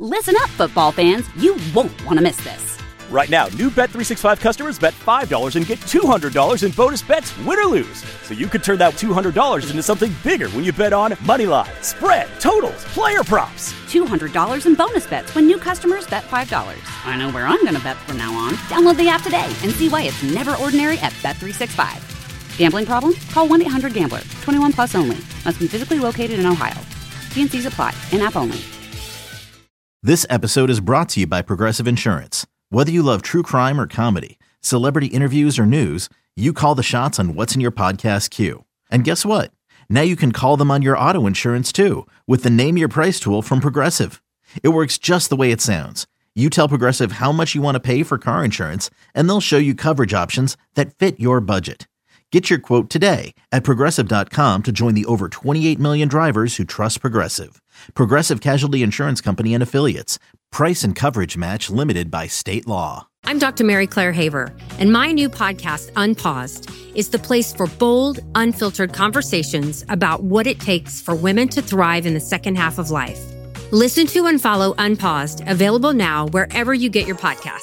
Listen up, football fans. You won't want to miss this. Right now, new Bet365 customers bet $5 and get $200 in bonus bets, win or lose. So you could turn that $200 into something bigger when you bet on money line, spread, totals, player props. $200 in bonus bets when new customers bet $5. I know where I'm going to bet from now on. Download the app today and see why it's never ordinary at Bet365. Gambling problem? Call 1-800-GAMBLER. 21 plus only. Must be physically located in Ohio. T&Cs apply. In-app only. This episode is brought to you by Progressive Insurance. Whether you love true crime or comedy, celebrity interviews or news, you call the shots on what's in your podcast queue. And guess what? Now you can call them on your auto insurance too with the Name Your Price tool from Progressive. It works just the way it sounds. You tell Progressive how much you want to pay for car insurance, and they'll show you coverage options that fit your budget. Get your quote today at Progressive.com to join the over 28 million drivers who trust Progressive. Progressive Casualty Insurance Company and Affiliates. Price and coverage match limited by state law. I'm Dr. Mary Claire Haver, and my new podcast, Unpaused, is the place for bold, unfiltered conversations about what it takes for women to thrive in the second half of life. Listen to and follow Unpaused, available now wherever you get your podcasts.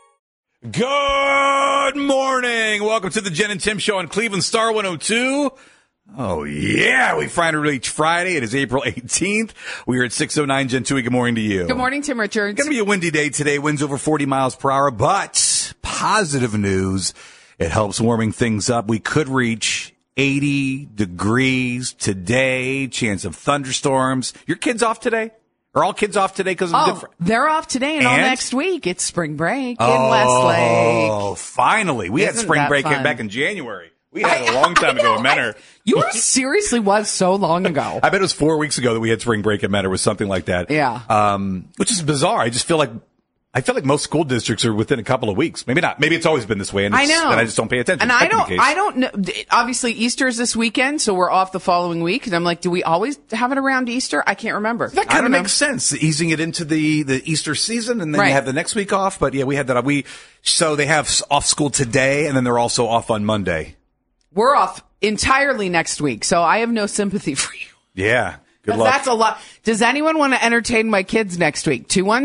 Good morning. Welcome to the Jen and Tim Show on Cleveland Star 102. Oh, yeah. We finally reached Friday. It is April 18th. We are at 6:09. Jen Tui, good morning to you. Good morning, Tim Richards. It's going to be a windy day today. Winds over 40 miles per hour, but positive news. It helps warming things up. We could reach 80 degrees today. Chance of thunderstorms. Your kids off today? Are all kids off today because of the different? They're off today and all next week. It's spring break in Westlake. Oh, finally. We had spring break back in January. We had a long time ago at Mentor. Yours seriously was so long ago. I bet it was 4 weeks ago that we had spring break at Mentor, was something like that. Yeah. Which is bizarre. I feel like most school districts are within a couple of weeks. Maybe not. Maybe it's always been this way. And I know. And I just don't pay attention. And I don't know. Obviously, Easter is this weekend, so we're off the following week. And I'm like, do we always have it around Easter? I can't remember. That kind of makes sense. Easing it into the Easter season, and then you have the next week off. But yeah, we had that. So they have off school today, and then they're also off on Monday. We're off entirely next week, so I have no sympathy for you. Yeah. Good luck. That's a lot. Does anyone want to entertain my kids next week?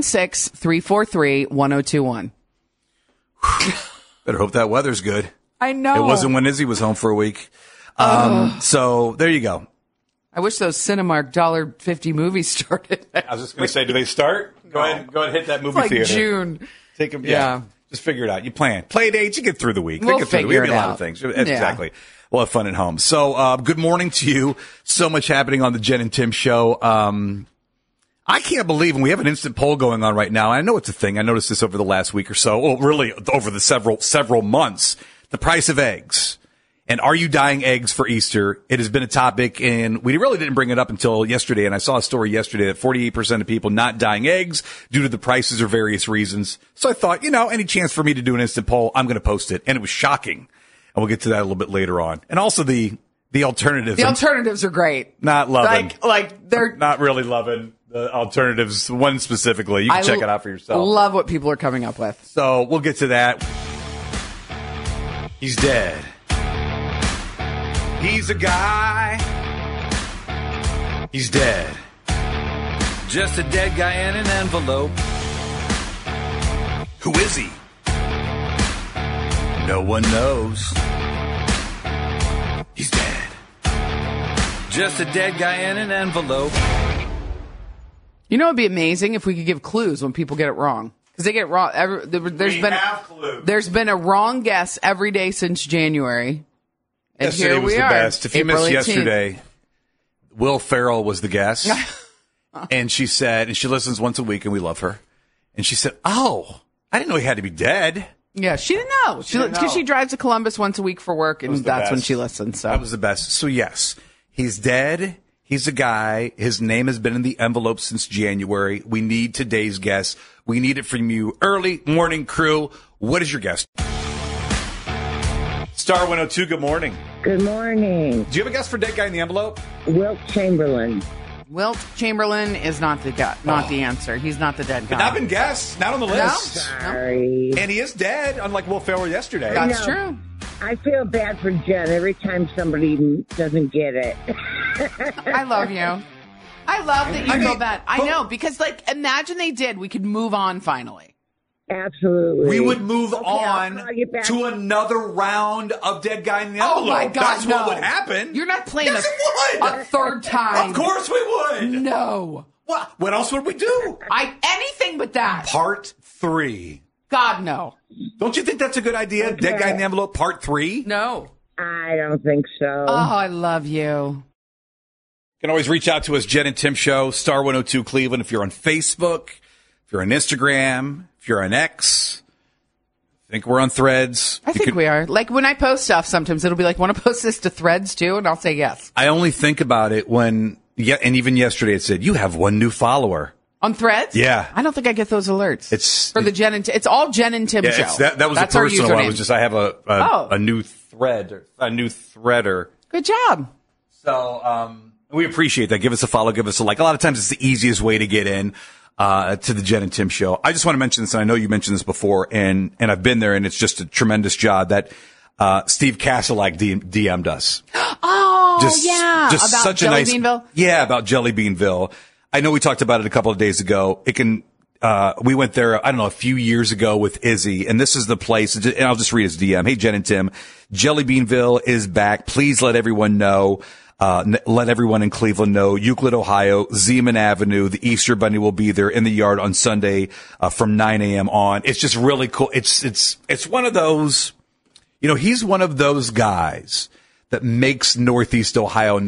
216-343-1021. Better hope that weather's good. I know. It wasn't when Izzy was home for a week. So there you go. I wish those Cinemark $1.50 movies started. I was just going to say, do they start? Go ahead and hit that movie theater. June. Take them. Yeah. Just figure it out. You plan. Play dates. You get through the week. We'll figure it out. A lot of things. Exactly. We'll have fun at home. So, good morning to you. So much happening on the Jen and Tim Show. I can't believe, and we have an instant poll going on right now. I know it's a thing. I noticed this over the last week or so. Well, really over the several months. The price of eggs. And are you dyeing eggs for Easter? It has been a topic, and we really didn't bring it up until yesterday. And I saw a story yesterday that 48% of people not dyeing eggs due to the prices or various reasons. So I thought, any chance for me to do an instant poll, I'm going to post it. And it was shocking. And we'll get to that a little bit later on. And also the alternatives. The alternatives are great. Not loving. Like they're not really loving the alternatives. One specifically. You can check it out for yourself. Love what people are coming up with. So we'll get to that. He's dead. He's a guy. He's dead. Just a dead guy in an envelope. Who is he? No one knows. He's dead. Just a dead guy in an envelope. You know, it'd be amazing if we could give clues when people get it wrong. Because they get it wrong. There's been a wrong guess every day since January. And yesterday here was we the are. best. If you April missed 18th. yesterday, Will Ferrell was the guest. And she said, and she listens once a week, and we love her. And she said, "Oh, I didn't know he had to be dead." Yeah, she didn't know. Because she drives to Columbus once a week for work, and that's when she listens. So that was the best. So yes, he's dead. He's a guy. His name has been in the envelope since January. We need today's guess. We need it from you. Early morning crew. What is your guess? Star 102, good morning. Good morning. Do you have a guess for dead guy in the envelope? Wilt Chamberlain. Wilt Chamberlain is not the the answer. He's not the dead guy. But not been guessed. Not on the list. No? Sorry. And he is dead, unlike Will Ferrell yesterday. That's true. I feel bad for Jen every time somebody doesn't get it. I love you. I love that you feel bad. I know, because, like, imagine they did. We could move on finally. Absolutely. We would move Okay, I'll on call you back. to another round of Dead Guy in the Envelope. Oh, my God, That's no. what would happen. You're not playing Yes, it would. a third time. Of course we would. No. What else would we do? Anything but that. Part 3. God, no. Don't you think that's a good idea? Okay. Dead Guy in the Envelope Part 3? No. I don't think so. Oh, I love you. You can always reach out to us, Jen and Tim Show, Star 102 Cleveland. If you're on Facebook, if you're on Instagram, if you're on X, I think we're on Threads. I think we are. Like, when I post stuff, sometimes it'll be like, want to post this to Threads too? And I'll say yes. I only think about it when, and even yesterday it said, you have one new follower. On Threads? Yeah. I don't think I get those alerts. It's for the Jen and Tim. It's all Jen and Tim show. That was That's a our personal one. username. It was just, I have a new thread, a new threader. Good job. So, we appreciate that. Give us a follow, give us a like. A lot of times it's the easiest way to get in, to the Jen and Tim show. I just want to mention this, and I know you mentioned this before, and I've been there, and it's just a tremendous job that, Steve Castleak DM'd us. Oh, yeah. Just about such Jelly a nice, Beanville? Yeah, about Jelly Beanville. I know we talked about it a couple of days ago. We went there, I don't know, a few years ago with Izzy, and this is the place, and I'll just read his DM. Hey, Jen and Tim, Jelly Beanville is back. Please let everyone know. Let everyone in Cleveland know. Euclid, Ohio, Zeman Avenue. The Easter Bunny will be there in the yard on Sunday, from 9 a.m. on. It's just really cool. It's one of those, he's one of those guys that makes Northeast Ohio,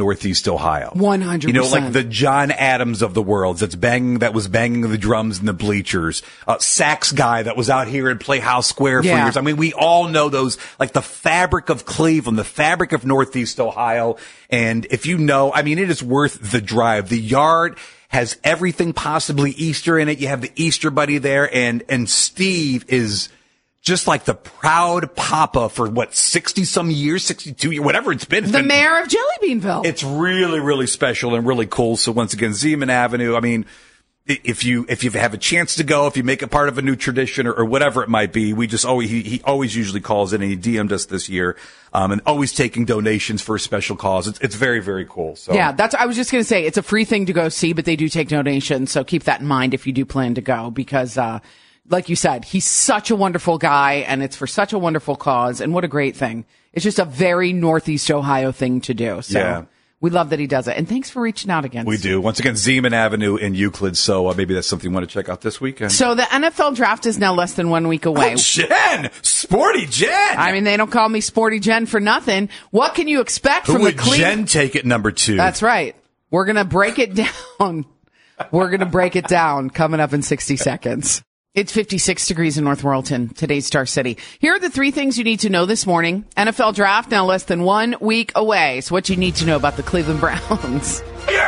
100%. Like the John Adams of the world that was banging the drums in the bleachers. Sax guy that was out here in Playhouse Square for years. I mean, we all know those, like the fabric of Cleveland, the fabric of Northeast Ohio. And if it is worth the drive. The yard has everything possibly Easter in it. You have the Easter Bunny there, and Steve is just like the proud papa for 60 some years, 62 years, whatever it's been. The mayor of Jelly Beanville. It's really, really special and really cool. So once again, Zeman Avenue. I mean, if you have a chance to go, if you make it part of a new tradition or whatever it might be, he always usually calls in, and he DM'd us this year, and always taking donations for a special cause. It's very, very cool. So yeah, I was just going to say, it's a free thing to go see, but they do take donations. So keep that in mind if you do plan to go, because, like you said, he's such a wonderful guy, and it's for such a wonderful cause, and what a great thing. It's just a very Northeast Ohio thing to do. So yeah. We love that he does it. And thanks for reaching out again. We do. Once again, Zeman Avenue in Euclid. So maybe that's something you want to check out this weekend. So the NFL draft is now less than 1 week away. Oh, Jen! Sporty Jen! I mean, they don't call me Sporty Jen for nothing. What can you expect from the Cleveland? Jen take at number 2? That's right. We're going to break it down. We're going to break it down coming up in 60 seconds. It's 56 degrees in North Royalton, today's Star City. Here are the 3 things you need to know this morning. NFL draft now less than 1 week away. So what you need to know about the Cleveland Browns.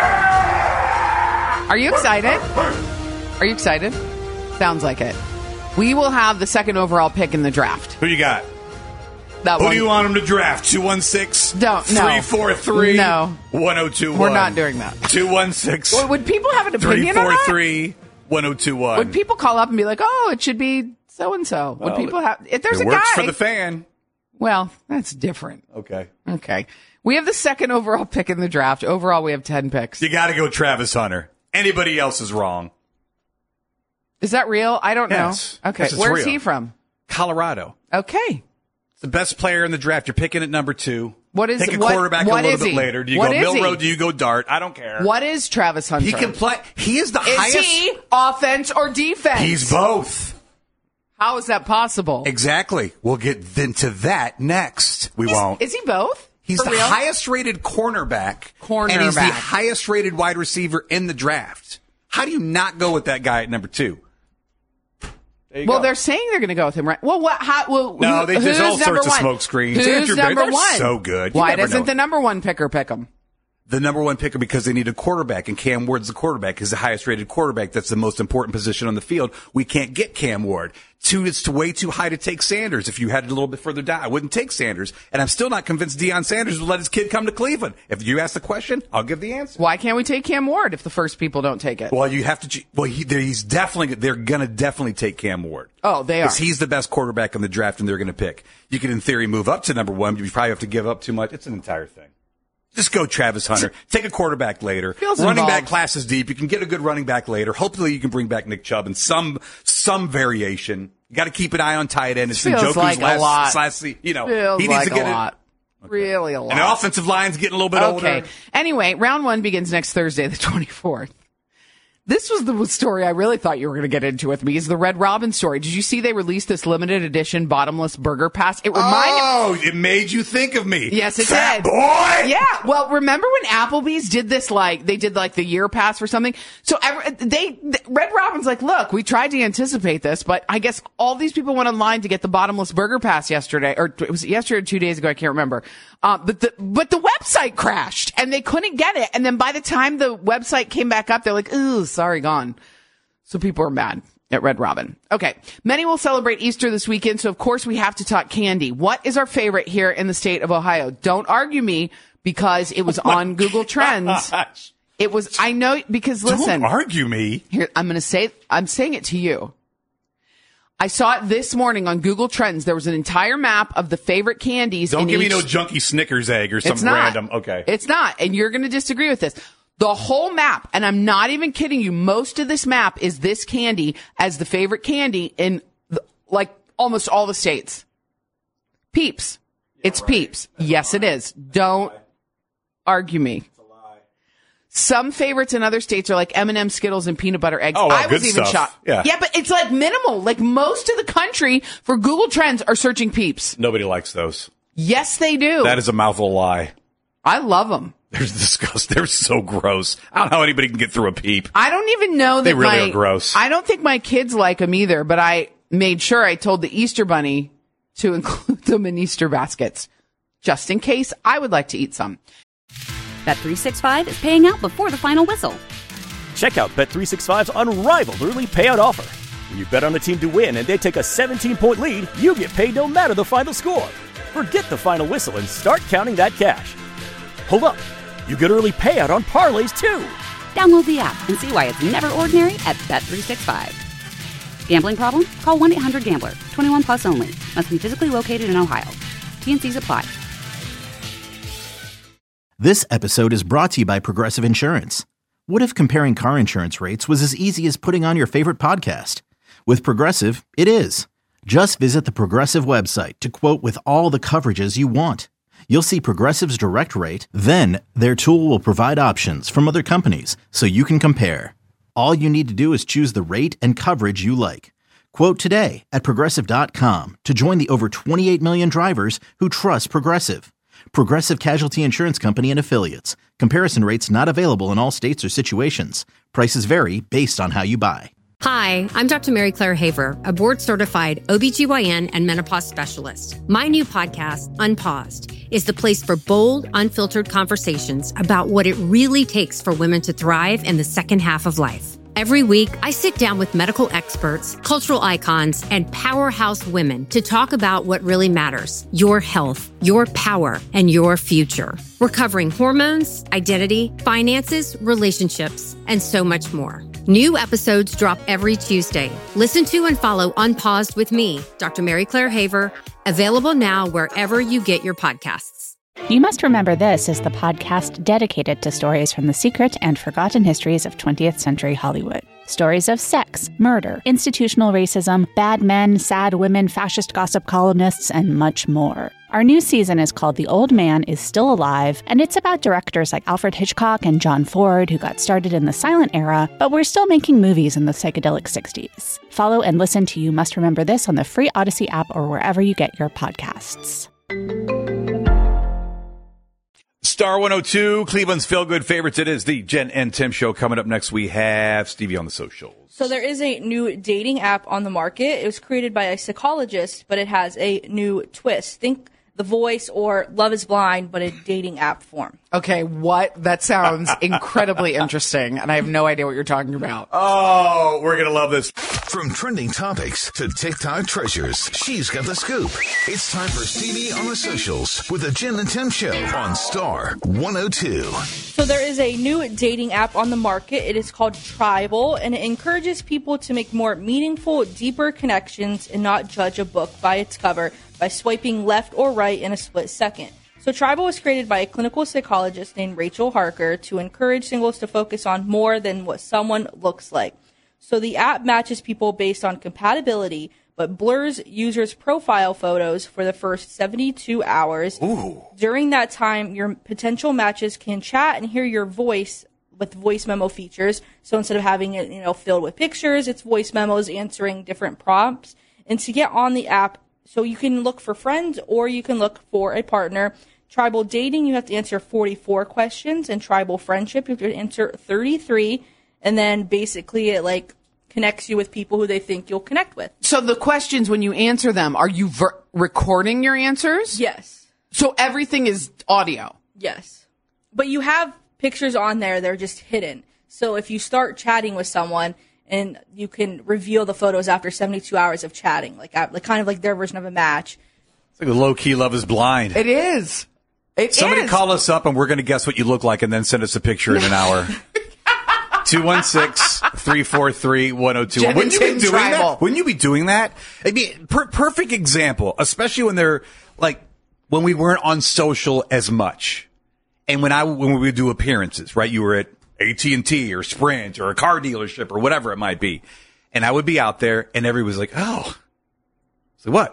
Yeah! Are you excited? Are you excited? Sounds like it. We will have the 2nd overall pick in the draft. Who you got? Who do you want him to draft? 216? Don't, no. 343? No. 1021. We're not doing that. 216. Would people have an opinion on that? 343. 1021. Would people call up and be like, "Oh, it should be so and so"? Would people have? If there's a guy, it works for the fan. Well, that's different. Okay. We have the 2nd overall pick in the draft. Overall, we have 10 picks. You got to go Travis Hunter. Anybody else is wrong. Is that real? I don't Yes. know. Okay, Yes, it's where's real. he from? Colorado. Okay. The best player in the draft. You're picking at number 2. What is Take a quarterback what a little is bit he? later. Do you What go is Milrow? he? Do you go Dart? I don't care. What is Travis Hunter? He can play. He is the Is highest. he offense or defense? He's both. How is that possible? Exactly. We'll get into that next. We won't. Is he both? He's For the real? highest rated cornerback. And he's the highest rated wide receiver in the draft. How do you not go with that guy at number 2? Well, they're saying they're going to go with him, right? Well, what? No, there's who's all number sorts of one? smoke screens. Who's Andrew number Berry, one? they're so good. You Why never doesn't know. the number 1 picker pick him? The number 1 picker because they need a quarterback, and Cam Ward's the quarterback. He's the highest rated quarterback. That's the most important position on the field. We can't get Cam Ward. 2, it's way too high to take Sanders. If you had it a little bit further down, I wouldn't take Sanders. And I'm still not convinced Deion Sanders would let his kid come to Cleveland. If you ask the question, I'll give the answer. Why can't we take Cam Ward if the first people don't take it? Well, you have to. Well, they're going to definitely take Cam Ward. Oh, they are. Because he's the best quarterback in the draft, and they're going to pick. You can, in theory, move up to number 1, but you probably have to give up too much. It's an entire thing. Just go Travis Hunter. Take a quarterback later. Feels Running involved. back class is deep. You can get a good running back later. Hopefully you can bring back Nick Chubb in some variation. You got to keep an eye on tight end. It's Feels Njoku's like a lot. last you know, Feels he needs like to get a lot. Really a lot. And the offensive line's getting a little bit older. Okay. Anyway, round 1 begins next Thursday, the 24th. This was the story I really thought you were going to get into with me, is the Red Robin story. Did you see they released this limited edition bottomless burger pass? It reminded it made you think of me. Yes, it Fat did. Boy! Yeah. Well, remember when Applebee's did this, they did the year pass or something? So Red Robin's like, look, we tried to anticipate this, but I guess all these people went online to get the bottomless burger pass yesterday, or was it yesterday or 2 days ago? I can't remember. But the website crashed and they couldn't get it. And then by the time the website came back up, they're like, ooh, sorry, gone. So people are mad at Red Robin. Okay. Many will celebrate Easter this weekend. So of course we have to talk candy. What is our favorite here in the state of Ohio? Don't argue me because it was on Google Trends. It was, I know, because listen. Don't argue me. Here, I'm saying it to you. I saw it this morning on Google Trends. There was an entire map of the favorite candies. Don't give me no junky Snickers egg or something random. Okay. It's not. And you're going to disagree with this. The whole map, and I'm not even kidding you, most of this map is this candy as the favorite candy in almost all the states. Peeps. It's Peeps. Yes, it is. Don't argue me. Some favorites in other states are like M&M, Skittles, and peanut butter eggs. Oh, well, I was good even stuff. shocked. Yeah, but it's minimal. Most of the country for Google Trends are searching Peeps. Nobody likes those. Yes, they do. That is a mouthful lie. I love them. They're disgusting. They're so gross. I don't know how anybody can get through a Peep. I don't even know that they really are gross. I don't think my kids like them either, but I made sure I told the Easter Bunny to include them in Easter baskets, just in case I would like to eat some. Bet365 is paying out before the final whistle. Check out Bet365's unrivaled early payout offer. When you bet on a team to win and they take a 17-point lead, you get paid no matter the final score. Forget the final whistle and start counting that cash. Hold up. You get early payout on parlays, too. Download the app and see why it's never ordinary at Bet365. Gambling problem? Call 1-800-GAMBLER. 21 plus only. Must be physically located in Ohio. T&Cs apply. This episode is brought to you by Progressive Insurance. What if comparing car insurance rates was as easy as putting on your favorite podcast? With Progressive, it is. Just visit the Progressive website to quote with all the coverages you want. You'll see Progressive's direct rate, then their tool will provide options from other companies so you can compare. All you need to do is choose the rate and coverage you like. Quote today at Progressive.com to join the over 28 million drivers who trust Progressive. Progressive Casualty Insurance Company and Affiliates. Comparison rates not available in all states or situations. Prices vary based on how you buy. Hi, I'm Dr. Mary Claire Haver, a board-certified OBGYN and menopause specialist. My new podcast, Unpaused, is the place for bold, unfiltered conversations about what it really takes for women to thrive in the second half of life. Every week, I sit down with medical experts, cultural icons, and powerhouse women to talk about what really matters: your health, your power, and your future. We're covering hormones, identity, finances, relationships, and so much more. New episodes drop every Tuesday. Listen to and follow Unpaused with me, Dr. Mary Claire Haver, available now wherever you get your podcasts. You Must Remember This is the podcast dedicated to stories from the secret and forgotten histories of 20th century Hollywood. Stories of sex, murder, institutional racism, bad men, sad women, fascist gossip columnists, and much more. Our new season is called The Old Man Is Still Alive, and it's about directors like Alfred Hitchcock and John Ford who got started in the silent era, but were still making movies in the psychedelic 60s. Follow and listen to You Must Remember This on the free Odyssey app or wherever you get your podcasts. Star 102, Cleveland's feel-good favorites. It is the Jen and Tim show. Coming up next, we have Stevie on the socials. So there is a new dating app on the market. It was created by a psychologist, but it has a new twist. Think The Voice or Love is Blind, but a dating app form. Okay, what? That sounds incredibly interesting, and I have no idea what you're talking about. Oh, we're going to love this. From trending topics to TikTok treasures, she's got the scoop. It's time for Stevie on the socials with the Jen and Tim show on Star 102. So there is a new dating app on the market. It is called Tribal, and it encourages people to make more meaningful, deeper connections and not judge a book by its cover by swiping left or right in a split second. So Tribal was created by a clinical psychologist named Rachel Harker to encourage singles to focus on more than what someone looks like. So the app matches people based on compatibility, but blurs users' profile photos for the first 72 hours. Ooh. During that time, your potential matches can chat and hear your voice with voice memo features. So instead of having it, filled with pictures, it's voice memos answering different prompts. And to get on the app, so you can look for friends or you can look for a partner. Tribal dating, you have to answer 44 questions, and tribal friendship, you have to answer 33. And then basically it connects you with people who they think you'll connect with. So the questions, when you answer them, are you recording your answers? Yes. So everything is audio? Yes. But you have pictures on there, they're just hidden. So if you start chatting with someone, and you can reveal the photos after 72 hours of chatting, kind of like their version of a match. It's like a low-key Love is Blind. It is. Somebody call us up and we're going to guess what you look like and then send us a picture in an hour. 216-343-1021. Wouldn't you be doing that? Wouldn't you be doing that? I mean, perfect example, especially when they're when we weren't on social as much. And when we would do appearances, right? You were at AT&T or Sprint or a car dealership or whatever it might be. And I would be out there and everybody was like, oh. So what?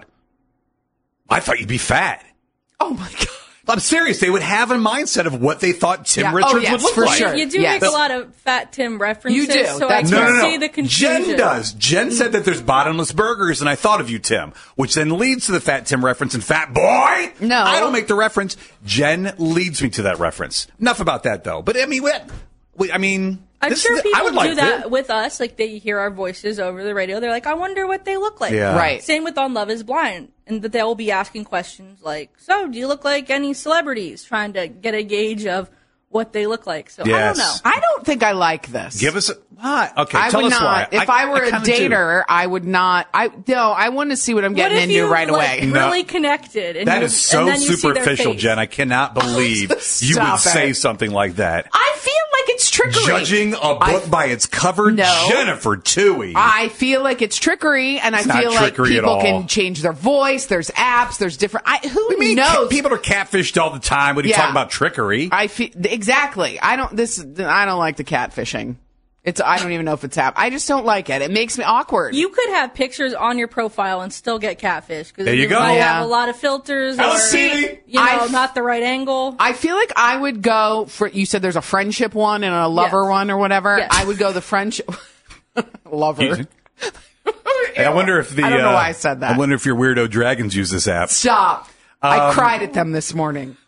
I thought you'd be fat. Oh my God. I'm serious. They would have a mindset of what they thought Tim Richards would look for like. Sure. You do make a lot of Fat Tim references. You do. So I can see the confusion. Jen does. Jen said that there's bottomless burgers, and I thought of you, Tim, which then leads to the Fat Tim reference. And Fat Boy? No. I don't make the reference. Jen leads me to that reference. Enough about that, though. But, I mean, I'm sure people do that with us. They hear our voices over the radio. They're like, I wonder what they look like. Yeah. Right. Same with On Love is Blind. And that they'll be asking questions like, so do you look like any celebrities? Trying to get a gauge of what they look like. So Yes. I don't know. I don't think I like this. Give us why? Okay, I tell would us not. why. If I were a kinda do. dater, I would not. I want to see what I'm What getting if into you right away. really connected? And That you, is so and then you see their superficial, face. Jen. I cannot believe you would Stop say it. something like that. I feel like it's trickery. Judging a book by its cover, No. Jennifer Toohey. I feel like it's trickery, and It's I feel not like trickery at people all. can change their voice. There's apps. There's different. Who knows? People are catfished all the time. What are you Yeah. talking about trickery? I feel exactly. I don't like the catfishing. I don't even know if it's app. I just don't like it. It makes me awkward. You could have pictures on your profile and still get catfish because There you go. might Yeah. have a lot of filters Hello, or Stevie. not the right angle. I feel like I would go for. You said there's a friendship one and a lover Yes. one or whatever. Yes. I would go the friendship lover. Hey, I wonder if I don't know why I said that. I wonder if your weirdo dragons use this app. Stop. I cried at them this morning.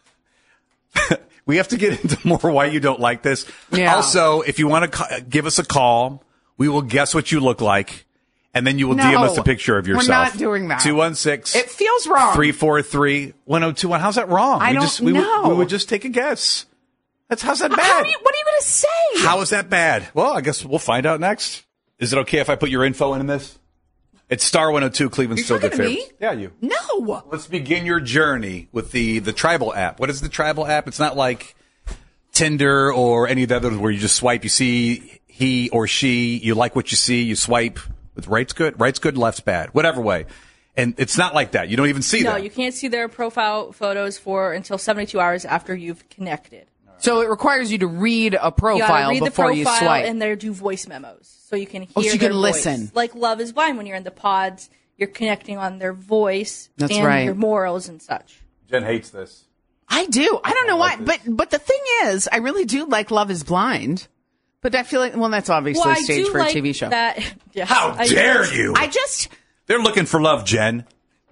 We have to get into more why you don't like this. Yeah. Also, if you want to give us a call, we will guess what you look like, and then you will DM us a picture of yourself. We're not doing that. 216. It feels wrong. 343-1021. How's that wrong? I don't know. We would just take a guess. How's that bad? What are you going to say? How is that bad? Well, I guess we'll find out next. Is it okay if I put your info in this? It's Star 102, Cleveland's still good talking to favorites. me? Yeah, you. No. Let's begin your journey with the Tribal app. What is the Tribal app? It's not like Tinder or any of the others where you just swipe, you see he or she, you like what you see, you swipe. With right's good, left's bad, whatever way. And it's not like that. You don't even see No, that. you can't see their profile photos until 72 hours after you've connected. So it requires you to read a You gotta profile read before the you profile swipe. and they do voice memos, so you can hear. Oh, so you their can voice. listen. Like Love is Blind, when you're in the pods, you're connecting on their voice That's and right. your morals and such. Jen hates this. I do. I don't know why, like but the thing is, I really do like Love is Blind. But I feel like, well, that's obviously Well, I staged do for a like TV show. That, yes, How I dare do. you? They're looking for love, Jen.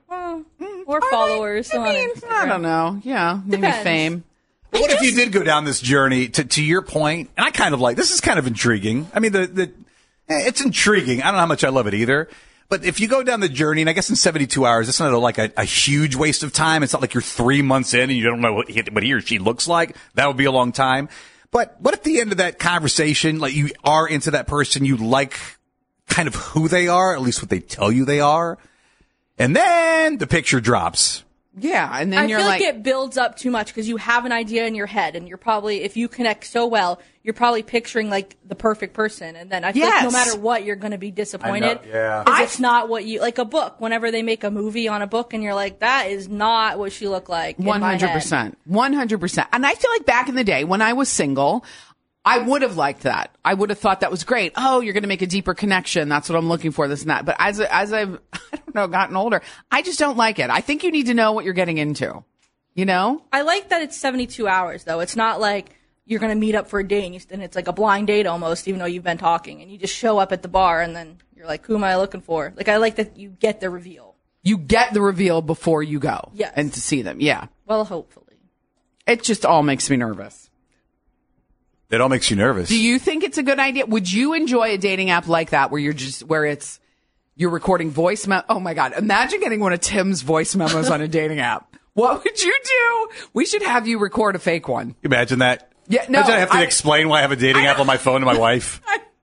Or followers. on I Instagram. don't know. Yeah, maybe Depends. fame. But what if you did go down this journey to your point? And I kind of like this is kind of intriguing. I mean, it's intriguing. I don't know how much I love it either. But if you go down the journey, and I guess in 72 hours, it's not like a huge waste of time. It's not like you're 3 months in and you don't know what he or she looks like. That would be a long time. But what at the end of that conversation, like you are into that person, you like kind of who they are, at least what they tell you they are, and then the picture drops. Yeah, and then I you're feel like, it builds up too much because you have an idea in your head, and you're probably, if you connect so well, you're probably picturing like the perfect person, and then I feel like no matter what, you're going to be disappointed. Because it's not what you like. A book, whenever they make a movie on a book, and you're like, that is not what she looked like. 100%, 100%. And I feel like back in the day when I was single, I would have liked that. I would have thought that was great. Oh, you're going to make a deeper connection. That's what I'm looking for, this and that. But as I've, I don't know, gotten older, I just don't like it. I think you need to know what you're getting into, you know? I like that it's 72 hours, though. It's not like you're going to meet up for a date, and it's like a blind date almost, even though you've been talking. And you just show up at the bar, and then you're like, who am I looking for? Like, I like that you get the reveal. You get the reveal before you go. Yes. And to see them, yeah. Well, hopefully. It just all makes me nervous. It all makes you nervous. Do you think it's a good idea? Would you enjoy a dating app like that where you're recording voice oh my God. Imagine getting one of Tim's voice memos on a dating app. What would you do? We should have you record a fake one. Imagine that. Yeah, no. Imagine I have to explain why I have a dating app on my phone to my wife.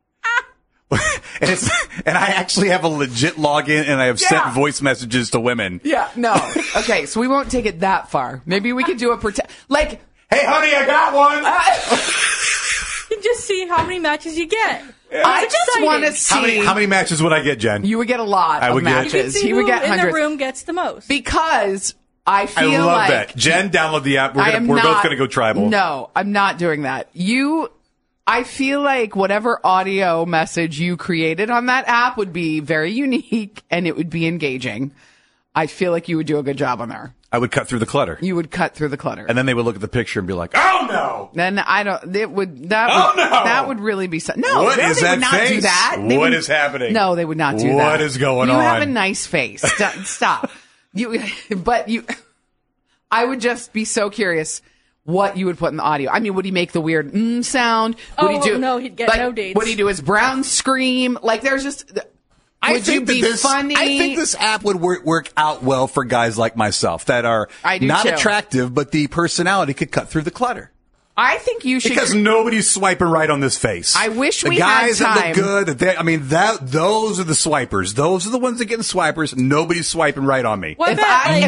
And I actually have a legit login, and I have sent voice messages to women. Yeah, no. Okay, so we won't take it that far. Maybe we could do a like, hey honey, I got one. You just see how many matches you get. I just want to see how many matches would I get, Jen? You would get a lot of matches. He would get hundreds. In the room gets the most. Because I feel I love like that. Jen, download the app. We're both going to go tribal. No, I'm not doing that. I feel like whatever audio message you created on that app would be very unique and it would be engaging. I feel like you would do a good job on there. I would cut through the clutter. You would cut through the clutter. And then they would look at the picture and be like, oh no! Then that would really be, no, what is they that would not face? do that. What is happening? No, they would not do that. What is going on? You have a nice face. Stop. I would just be so curious what you would put in the audio. I mean, would he make the weird sound? No, he'd get no dates. Would he do his brown scream? Like, there's just... Would you be funny? I think this app would work out well for guys like myself that are not attractive, but the personality could cut through the clutter. I think you should, because nobody's swiping right on this face. I wish we had time. The guys that look good. Those are the swipers. Those are the ones that get the swipers. Nobody's swiping right on me. Can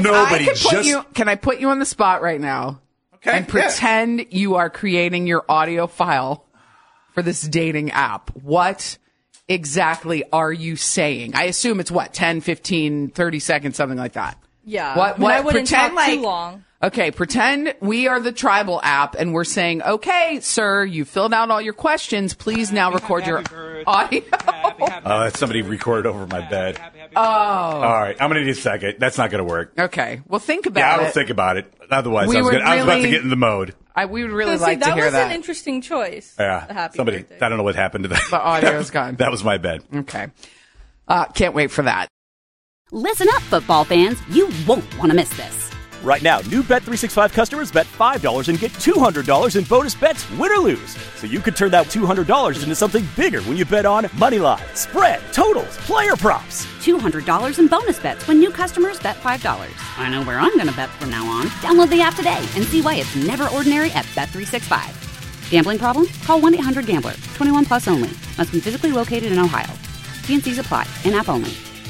I put you on the spot right now? Okay. And pretend you are creating your audio file for this dating app. What exactly are you saying? I assume it's 10, 15, 30 seconds, something like that. Yeah. I wouldn't talk too long. Okay, pretend we are the tribal app and we're saying, okay, sir, you filled out all your questions. Please now record your audio. That's somebody recorded over my bed. Oh. All right, I'm going to need a second. That's not going to work. Okay, well, think about it. Yeah, I will think about it. Otherwise, I was about to get in the mode. We would really like to hear that. That was an interesting choice. Yeah, somebody, I don't know what happened to that. The audio's gone. That was my bed. Okay. Can't wait for that. Listen up, football fans. You won't want to miss this. Right now, new Bet365 customers bet $5 and get $200 in bonus bets, win or lose. So you could turn that $200 into something bigger when you bet on Moneyline, spread, totals, player props. $200 in bonus bets when new customers bet $5. I know where I'm going to bet from now on. Download the app today and see why it's never ordinary at Bet365. Gambling problem? Call 1-800-GAMBLER. 21 plus only. Must be physically located in Ohio. T&Cs apply. In-app only.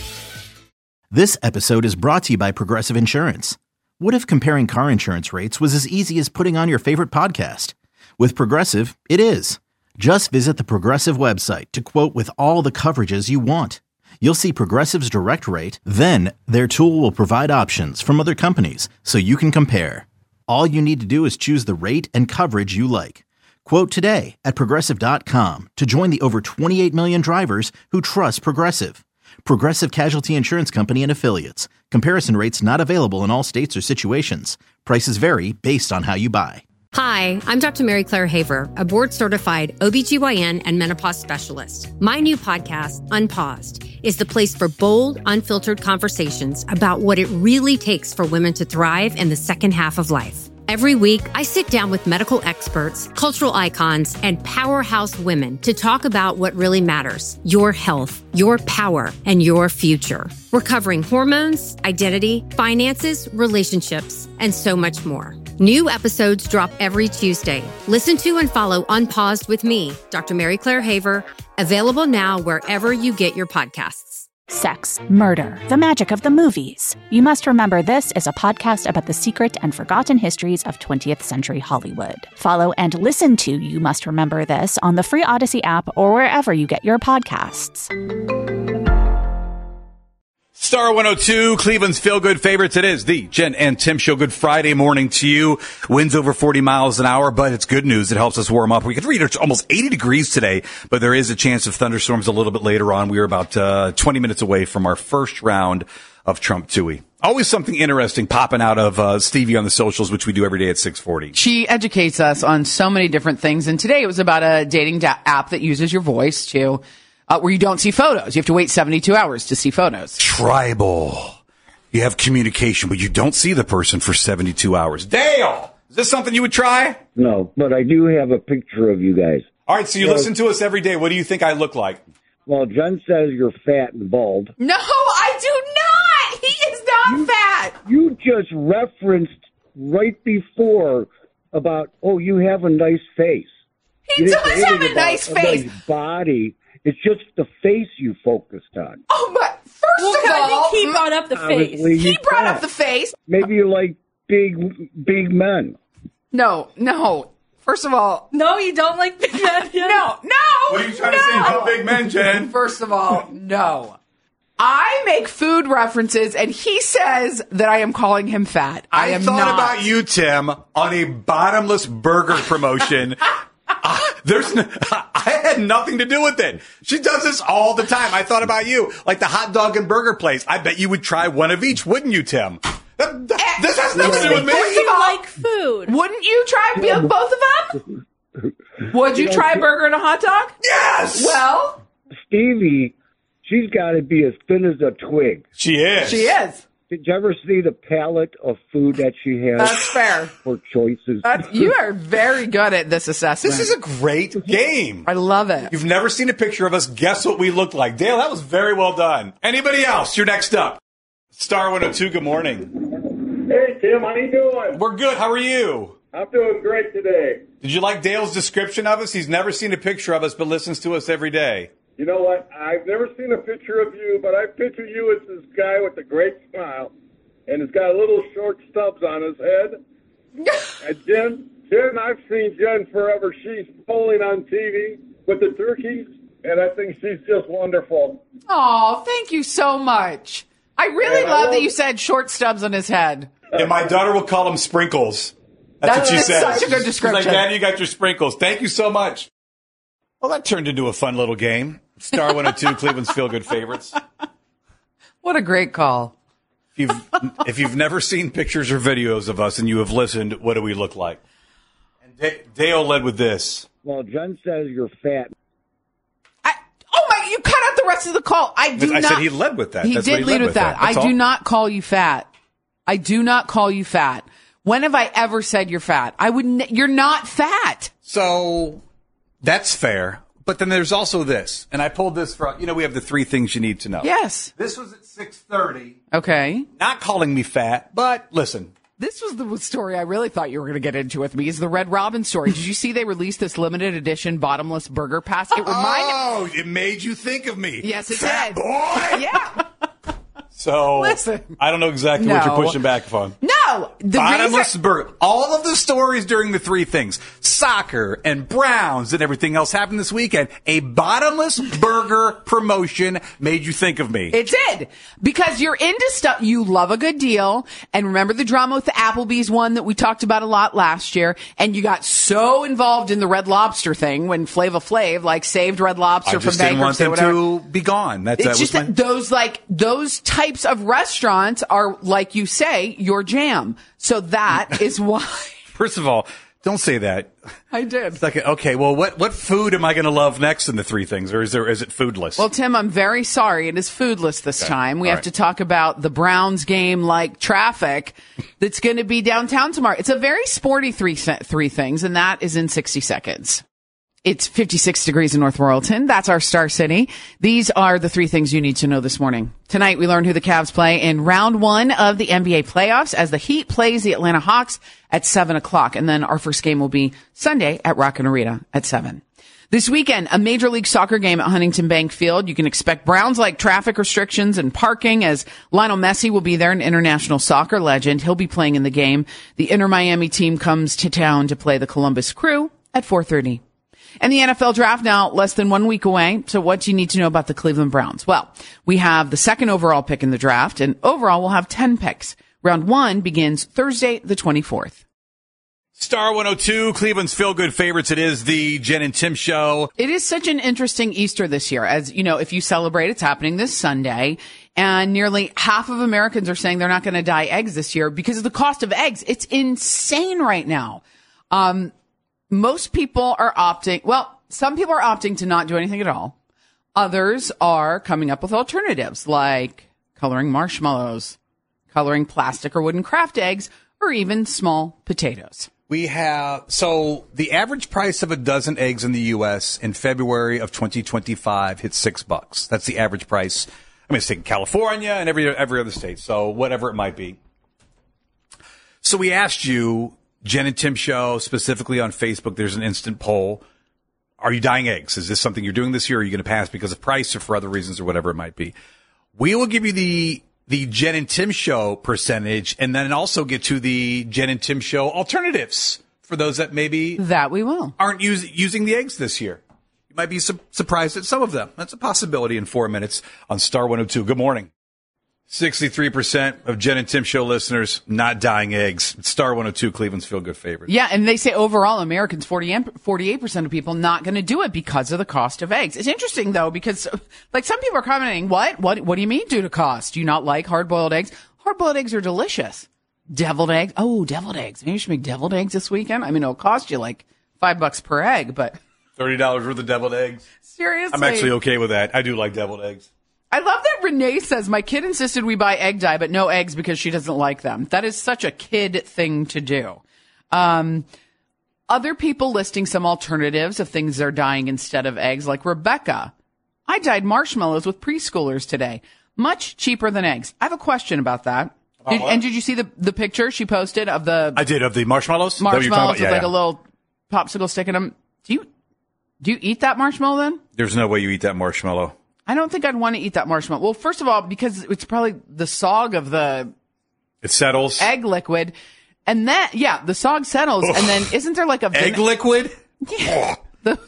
This episode is brought to you by Progressive Insurance. What if comparing car insurance rates was as easy as putting on your favorite podcast? With Progressive, it is. Just visit the Progressive website to quote with all the coverages you want. You'll see Progressive's direct rate, then their tool will provide options from other companies so you can compare. All you need to do is choose the rate and coverage you like. Quote today at Progressive.com to join the over 28 million drivers who trust Progressive. Progressive Casualty Insurance Company and Affiliates. Comparison rates not available in all states or situations. Prices vary based on how you buy. Hi, I'm Dr. Mary Claire Haver, a board-certified OBGYN and menopause specialist. My new podcast, Unpaused, is the place for bold, unfiltered conversations about what it really takes for women to thrive in the second half of life. Every week, I sit down with medical experts, cultural icons, and powerhouse women to talk about what really matters: your health, your power, and your future. We're covering hormones, identity, finances, relationships, and so much more. New episodes drop every Tuesday. Listen to and follow Unpaused with me, Dr. Mary Claire Haver, available now wherever you get your podcasts. Sex, murder, the magic of the movies. You Must Remember This is a podcast about the secret and forgotten histories of 20th century Hollywood. Follow and listen to You Must Remember This on the free Odyssey app or wherever you get your podcasts. Star 102, Cleveland's feel-good favorites. It is the Jen and Tim Show. Good Friday morning to you. Winds over 40 miles an hour, but it's good news. It helps us warm up. We could read it's almost 80 degrees today, but there is a chance of thunderstorms a little bit later on. We are about 20 minutes away from our first round of Trump Tooie. Always something interesting popping out of Stevie on the socials, which we do every day at 6:40. She educates us on so many different things, and today it was about a dating app that uses your voice to where you don't see photos. You have to wait 72 hours to see photos. Tribal. You have communication, but you don't see the person for 72 hours. Dale, is this something you would try? No, but I do have a picture of you guys. All right, so you listen to us every day. What do you think I look like? Well, Jen says you're fat and bald. No, I do not. He is not fat. You just referenced right before about, you have a nice face. He does have a nice face. Nice body. It's just the face you focused on. Oh, but first of all, I think he brought up the face. He brought up the face. Maybe you like big men. No. First of all, no, you don't like big men. No. What are you trying to say about big men, Jen? First of all, no. I make food references, and he says that I am calling him fat. I am thought not. about you, Tim, on a bottomless burger promotion. I had nothing to do with it. She does this all the time. I thought about you, like the hot dog and burger place. I bet you would try one of each, wouldn't you, Tim? This has nothing to do with me. You like food. Wouldn't you try both of them? Would you try a burger and a hot dog? Yes! Well, Stevie, she's got to be as thin as a twig. She is. Did you ever see the palette of food that she has? That's fair. For choices. You are very good at this assessment. This is a great game. I love it. You've never seen a picture of us. Guess what we look like. Dale, that was very well done. Anybody else? You're next up. Star 102, good morning. Hey, Tim, how you doing? We're good. How are you? I'm doing great today. Did you like Dale's description of us? He's never seen a picture of us, but listens to us every day. You know what? I've never seen a picture of you, but I picture you as this guy with a great smile, and he's got little short stubs on his head. And Jen, I've seen Jen forever. She's polling on TV with the turkeys, and I think she's just wonderful. Oh, thank you so much. I really love that you said short stubs on his head. Yeah, my daughter will call them sprinkles. That's what she says. Such a good description. She's like, Daddy, you got your sprinkles. Thank you so much. Well, that turned into a fun little game. Star 102, Cleveland's feel-good favorites. What a great call. If you've never seen pictures or videos of us and you have listened, what do we look like? And Dale led with this. Well, Jen says you're fat. You cut out the rest of the call. I said he led with that. He did lead with that. I do not call you fat. I do not call you fat. When have I ever said you're fat? You're not fat. So that's fair. But then there's also this. And I pulled this from, we have the 3 things you need to know. Yes. This was at 6:30. Okay. Not calling me fat, but listen. This was the story I really thought you were going to get into with me, is the Red Robin story. Did you see they released this limited edition bottomless burger pass? It made you think of me. Yes, it fat did. Boy! Yeah. So, listen. I don't know exactly what you're pushing back on. No. Bottomless burger. All of the stories during the 3 things, soccer and Browns and everything else happened this weekend. A bottomless burger promotion made you think of me. It did. Because you're into stuff. You love a good deal. And remember the drama with the Applebee's one that we talked about a lot last year. And you got so involved in the Red Lobster thing when Flava Flav saved Red Lobster from bankruptcy. I just didn't want them to be gone. It's just that those types of restaurants are, like you say, your jam. So that is why. First of all, don't say that. I did. It's like, okay, well, what food am I going to love next in the 3 things, or is it foodless? Well, Tim, I'm very sorry. It is foodless this time. We have to talk about the Browns game like traffic that's going to be downtown tomorrow. It's a very sporty 3 things, and that is in 60 seconds. It's 56 degrees in North Royalton. That's our Star City. These are the 3 things you need to know this morning. Tonight, we learn who the Cavs play in round 1 of the NBA playoffs as the Heat plays the Atlanta Hawks at 7 o'clock. And then our first game will be Sunday at Rockin' Arena at 7. This weekend, a Major League Soccer game at Huntington Bank Field. You can expect Browns-like traffic restrictions and parking, as Lionel Messi will be there, an international soccer legend. He'll be playing in the game. The Inter Miami team comes to town to play the Columbus Crew at 4:30. And the NFL draft now less than 1 week away. So what do you need to know about the Cleveland Browns? Well, we have the second overall pick in the draft, and overall we'll have 10 picks. Round 1 begins Thursday, the 24th. Star 102, Cleveland's feel-good favorites. It is the Jen and Tim Show. It is such an interesting Easter this year. As you know, if you celebrate, it's happening this Sunday. And nearly half of Americans are saying they're not going to dye eggs this year because of the cost of eggs. It's insane right now. Most people are some people are opting to not do anything at all. Others are coming up with alternatives like coloring marshmallows, coloring plastic or wooden craft eggs, or even small potatoes. So the average price of a dozen eggs in the U.S. in February of 2025 hit $6. That's the average price. I mean, it's taking California and every other state, so whatever it might be. So we asked you, Jen and Tim Show, specifically on Facebook, there's an instant poll. Are you dyeing eggs? Is this something you're doing this year? Or are you going to pass because of price or for other reasons or whatever it might be? We will give you the Jen and Tim Show percentage, and then also get to the Jen and Tim Show alternatives for those that maybe aren't using the eggs this year. You might be surprised at some of them. That's a possibility in 4 minutes on Star 102. Good morning. 63% of Jen and Tim Show listeners not dyeing eggs. It's Star 102, Cleveland's feel-good favorite. Yeah, and they say overall Americans, 48% of people not going to do it because of the cost of eggs. It's interesting, though, because like some people are commenting, what do you mean due to cost? Do you not like hard-boiled eggs? Hard-boiled eggs are delicious. Deviled eggs? Oh, deviled eggs. Maybe you should make deviled eggs this weekend. I mean, it'll cost you like $5 per egg, but $30 worth of deviled eggs. Seriously. I'm actually okay with that. I do like deviled eggs. I love that Renee says, my kid insisted we buy egg dye, but no eggs because she doesn't like them. That is such a kid thing to do. Other people listing some alternatives of things they're dyeing instead of eggs, like Rebecca. I dyed marshmallows with preschoolers today. Much cheaper than eggs. I have a question about that. Did you see the picture she posted of the... I did, of the marshmallows? Marshmallows with a little popsicle stick in them. Do you eat that marshmallow then? There's no way you eat that marshmallow. I don't think I'd want to eat that marshmallow. Well, first of all, because it's probably the sog of the... It settles. Egg liquid. And then, the sog settles. Ugh. And then isn't there like a... Egg liquid? Yeah.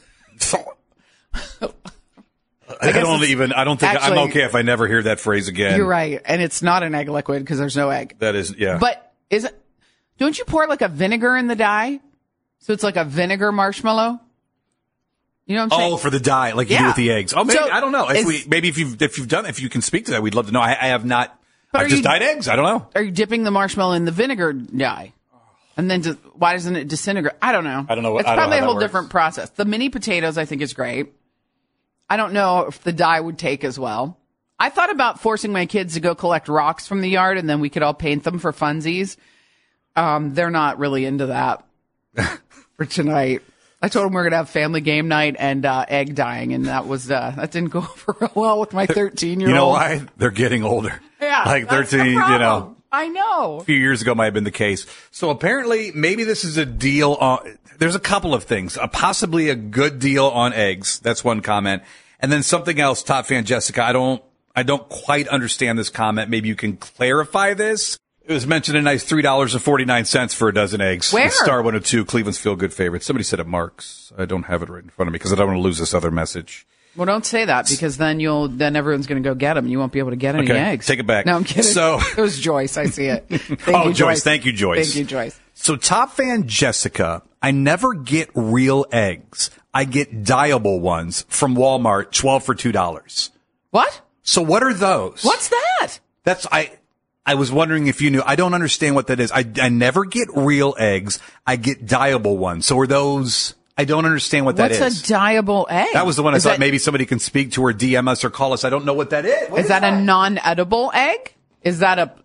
I don't think I'm okay if I never hear that phrase again. You're right. And it's not an egg liquid because there's no egg. That is, yeah. But don't you pour like a vinegar in the dye? So it's like a vinegar marshmallow? You know what I'm saying? Oh, for the dye, like you do with the eggs. Oh, maybe, I don't know. If you can speak to that, we'd love to know. I have not. I've just dyed eggs. I don't know. Are you dipping the marshmallow in the vinegar dye? And then why doesn't it disintegrate? I don't know. I don't know. It's probably a whole different process. The mini potatoes, I think, is great. I don't know if the dye would take as well. I thought about forcing my kids to go collect rocks from the yard and then we could all paint them for funsies. They're not really into that for tonight. I told them we were going to have family game night and egg dyeing, and that didn't go over real well with my 13-year-old. You know why? They're getting older. Yeah. Like 13, I know. A few years ago might have been the case. So apparently, maybe this is a deal on, there's a couple of things. Possibly a good deal on eggs. That's one comment. And then something else, Top Fan Jessica, I don't quite understand this comment. Maybe you can clarify this. It was mentioned a nice $3.49 for a dozen eggs. Where? Star 102, Cleveland's feel-good favorite. Somebody said at Mark's. I don't have it right in front of me because I don't want to lose this other message. Well, don't say that because then everyone's going to go get them and you won't be able to get any eggs. Take it back. No, I'm kidding. So it was Joyce. I see it. Thank you, Joyce. Thank you, Joyce. Thank you, Joyce. So Top Fan Jessica, I never get real eggs. I get dyeable ones from Walmart, 12 for $2. What? So what are those? What's that? I was wondering if you knew. I don't understand what that is. I never get real eggs. I get dyeable ones. So are those... I don't understand what that is. What's a dyeable egg? That was the one I thought maybe somebody can speak to or DM us or call us. I don't know what that is. Is that a non-edible egg? Is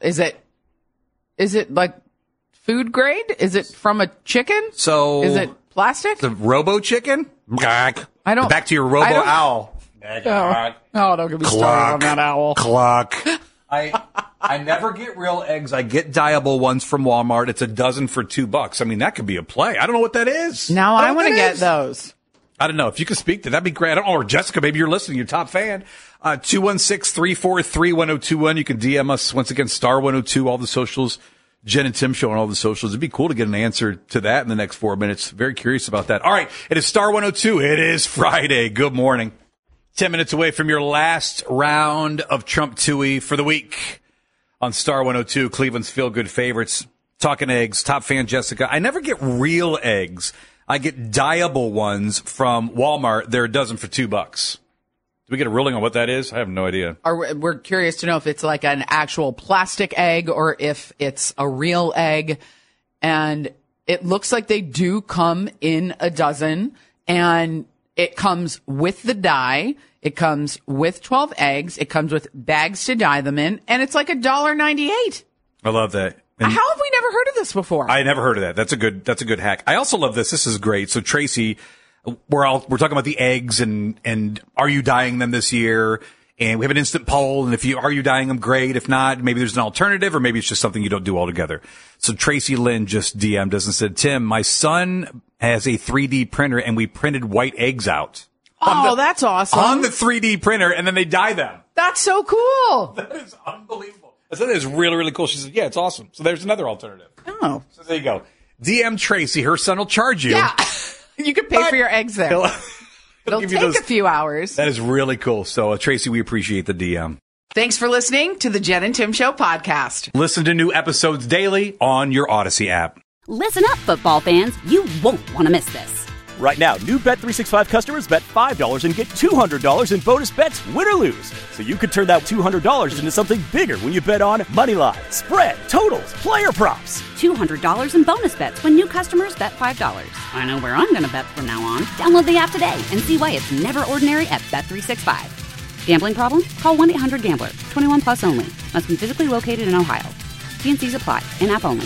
it like food grade? Is it from a chicken? So is it plastic? The robo chicken? I don't. Back to your robo owl. Oh, don't get me started on that owl. Cluck. I never get real eggs. I get dyeable ones from Walmart. It's a dozen for $2. I mean, that could be a play. I don't know what that is. Now I want to get those. I don't know. If you could speak to that'd be great. I don't know. Or Jessica, maybe you're listening. You're a top fan. 216-343-1021. You can DM us once again, Star 102, all the socials, Jen and Tim Show on all the socials. It'd be cool to get an answer to that in the next 4 minutes. Very curious about that. All right. It is Star 102. It is Friday. Good morning. 10 minutes away from your last round of Trump Tui for the week on Star 102, Cleveland's feel-good favorites. Talking eggs, top fan Jessica. I never get real eggs. I get dyeable ones from Walmart. They're a dozen for $2. Do we get a ruling on what that is? I have no idea. We're curious to know if it's like an actual plastic egg or if it's a real egg. And it looks like they do come in a dozen, and it comes with the dye. It comes with 12 eggs. It comes with bags to dye them in, and it's like $1.98. I love that. And how have we never heard of this before? I never heard of that. That's a good hack. I also love this. This is great. So Tracy, we're talking about the eggs and are you dyeing them this year? And we have an instant poll. And are you dyeing them? Great. If not, maybe there's an alternative, or maybe it's just something you don't do altogether. So Tracy Lynn just DM'd us and said, Tim, my son has a 3D printer and we printed white eggs out. Oh, that's awesome. On the 3D printer, and then they dye them. That's so cool. That is unbelievable. I said that is really, really cool. She said, yeah, it's awesome. So there's another alternative. Oh. So there you go. DM Tracy. Her son will charge you. Yeah. You can pay for your eggs there. It'll take a few hours. That is really cool. So, Tracy, we appreciate the DM. Thanks for listening to the Jen and Tim Show podcast. Listen to new episodes daily on your Odyssey app. Listen up, football fans. You won't want to miss this. Right now, new Bet365 customers bet $5 and get $200 in bonus bets, win or lose. So you could turn that $200 into something bigger when you bet on Moneyline, spread, totals, player props. $200 in bonus bets when new customers bet $5. I know where I'm going to bet from now on. Download the app today and see why it's never ordinary at Bet365. Gambling problem? Call 1-800-GAMBLER. 21 plus only. Must be physically located in Ohio. T&Cs apply. In-app only.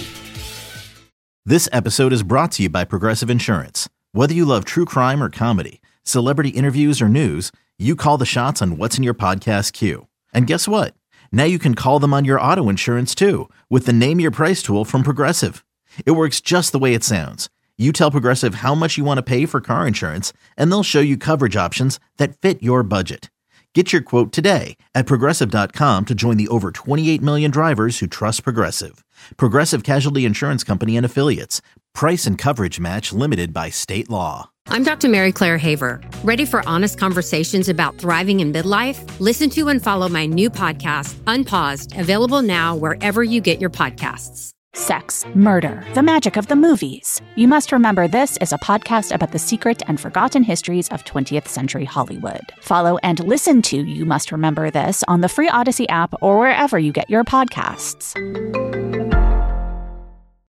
This episode is brought to you by Progressive Insurance. Whether you love true crime or comedy, celebrity interviews or news, you call the shots on what's in your podcast queue. And guess what? Now you can call them on your auto insurance too with the Name Your Price tool from Progressive. It works just the way it sounds. You tell Progressive how much you want to pay for car insurance, and they'll show you coverage options that fit your budget. Get your quote today at Progressive.com to join the over 28 million drivers who trust Progressive. Progressive Casualty Insurance Company and Affiliates. Price and coverage match limited by state law. I'm Dr. Mary Claire Haver. Ready for honest conversations about thriving in midlife? Listen to and follow my new podcast, Unpaused, available now wherever you get your podcasts. Sex, murder, the magic of the movies. You must remember this is a podcast about the secret and forgotten histories of 20th century Hollywood. Follow and listen to You Must Remember This on the free Odyssey app or wherever you get your podcasts.